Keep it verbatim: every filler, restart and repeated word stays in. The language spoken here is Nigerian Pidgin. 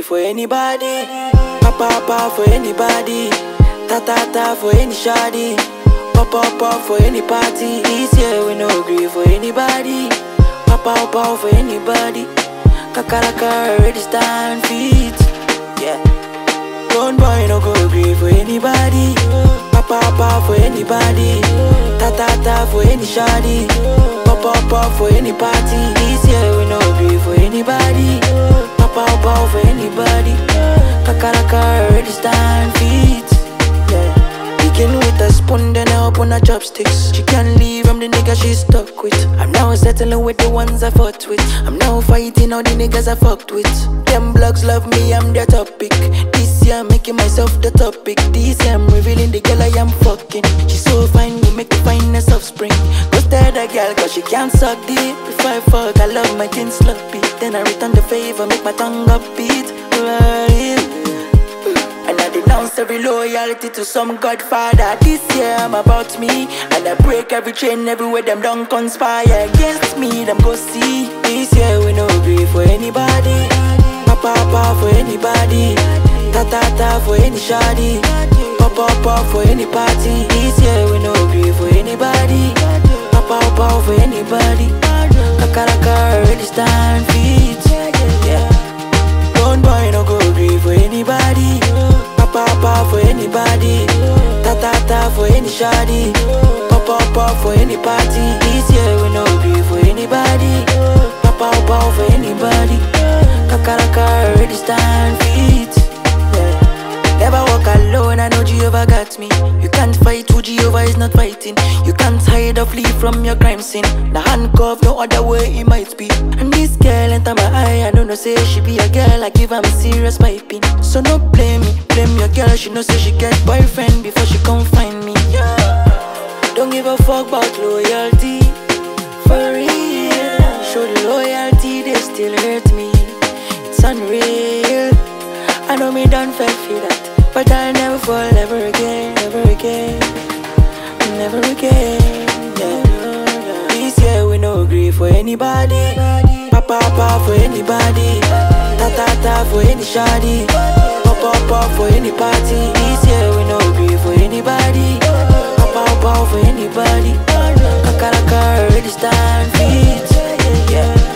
grieve for anybody. Papa papa for anybody. Ta ta ta for any shoddy. Papa papa for any party. This year we no grieve for anybody. Papa papa for anybody. Kakaraka already stand feet. Yeah. Don't boy no go grieve for anybody. Papa papa for anybody. Ta ta ta for any shoddy. Papa papa for any party. This year we no grieve for anybody. Papa papa for anybody. Kakaraka already stand feet. Yeah. Begin with a spoon, then I open her chopsticks. She can't leave, I'm the nigga she's stuck with. I'm now settling with the ones I fought with. I'm now fighting all the niggas I fucked with. Them blogs love me, I'm their topic. This year I'm making myself the topic. This year I'm revealing the girl I am fucking. She's so fine, we make the finest offspring. Go stare the girl, cause she can't suck deep. If I fuck, I love my tin sloppy. Then I return the favor, make my tongue upbeat. Right. And I denounce every loyalty to some godfather. This year I'm about me. And I break every chain everywhere them don't conspire against me, them go see. This year we no grieve for anybody. Papa papa for anybody. Ta ta ta for any shoddy. Papa papa for any party. This year we no grieve for anybody. Papa papa for anybody. Kakaraka already stand feet. Yeah. Don't boy no go grieve for anybody. Papa papa for anybody. Ta ta ta for any shoddy. Papa papa for any party. This year we no grieve for anybody. Papa papa for anybody. Kakaraka already stand feet. Yeah. Never walk alone, I know Jehovah got me. You can't fight who Jehovah is not fighting. You can't hide or flee from your crime scene. The handcuff, no other way it might be. And this girl enter my eye, I don't know say she be a girl, I give her serious piping. So no blame me, blame your girl, she know say she get boyfriend before she come find me. Yeah. Don't give a fuck about loyalty. For real, show the loyalty, they still hurt me. It's unreal. I know me done fell for that, but I'll never fall ever again, ever again, never again. Yeah. This year we no grieve for anybody. Papa papa for anybody. Ta ta ta for any shoddy. Papa papa for any party. This year we no grieve for anybody. Papa papa for anybody. Kakaraka already stand feet. Yeah.